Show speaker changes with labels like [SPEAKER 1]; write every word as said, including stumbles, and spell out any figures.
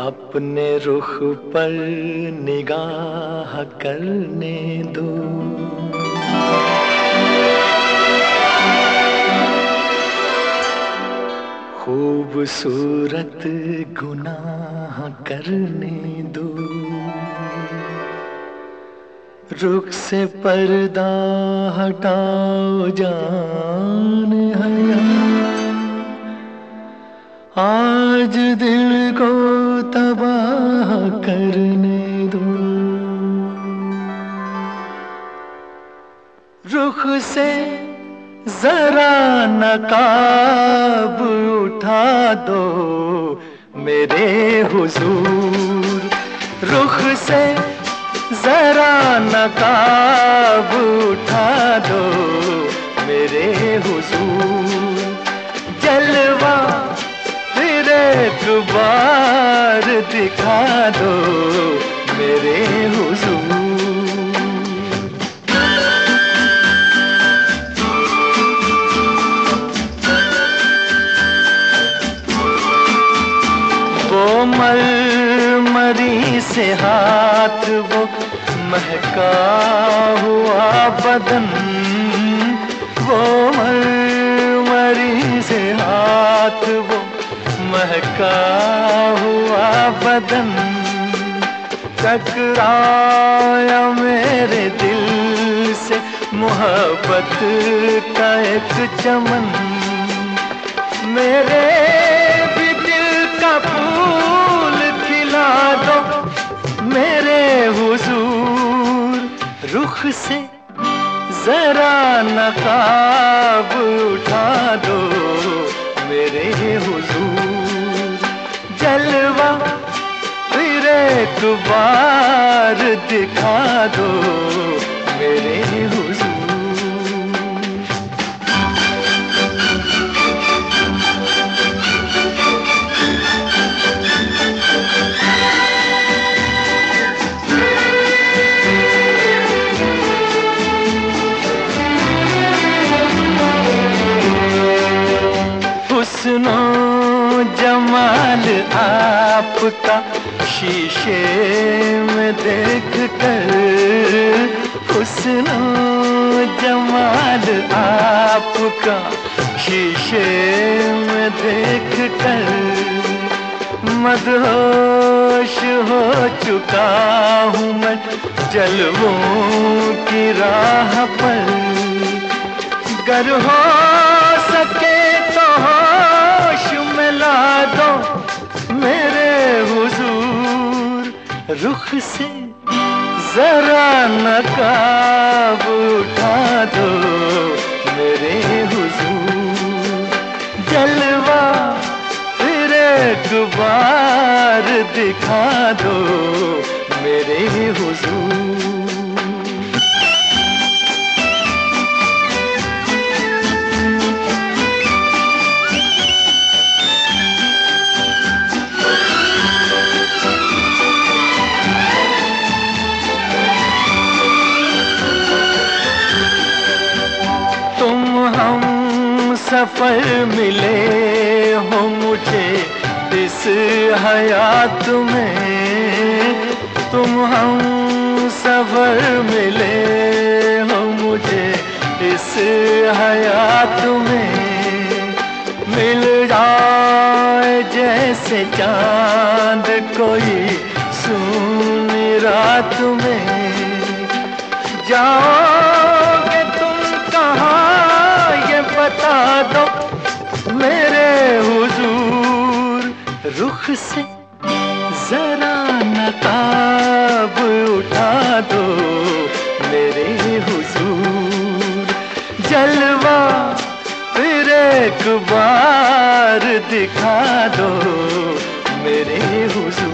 [SPEAKER 1] अपने रुख पर निगाह करने दो। खूबसूरत गुनाह करने दो। रुख से पर्दा हटाओ जान हया, आज दिल को तबाह करने दो। रुख से जरा नकाब उठा दो मेरे हुजूर। रुख से जरा नकाब उठा दो मेरे हुजूर। जलवा फिर एक बार दिखा दो मेरे हुजूर। वो मरमरी से हाथ, वो महका हुआ बदन, वो मरमरी से हाथ, वो महका हुआ बदन, टकराया मेरे दिल से मोहब्बत का एक चमन। मेरे भी दिल का फूल खिला दो मेरे हुजूर। रुख से जरा नकाब उठा दो मेरे हुजूर। जलवा फिर एक बार दिखा दो मेरे हुजूर। हुस्नो जमाल आपका शीशे में देख कर, हुस्नो जमाल आपका शीशे में देख कर, मदहोश हो चुका हूँ मैं जलवों की राह पर। गर हो सके तो होश में ला दो मेरे हुजूर। रुख से जरा नकाब उठा दो मेरे हुजूर। जलवा फिर एक बार दिखा दो मेरे हुजूर। सफर मिले हो मुझे इस हयात में, तुम हम सफर मिले हो मुझे इस हयात में। मिल जाए जैसे चांद कोई सुनी रात में, जाओगे तुम कहाँ ये बता दो मेरे हुजूर। रुख से जरा नकाब उठा दो मेरे हुजूर। जलवा फिर एक बार दिखा दो मेरे हुजूर।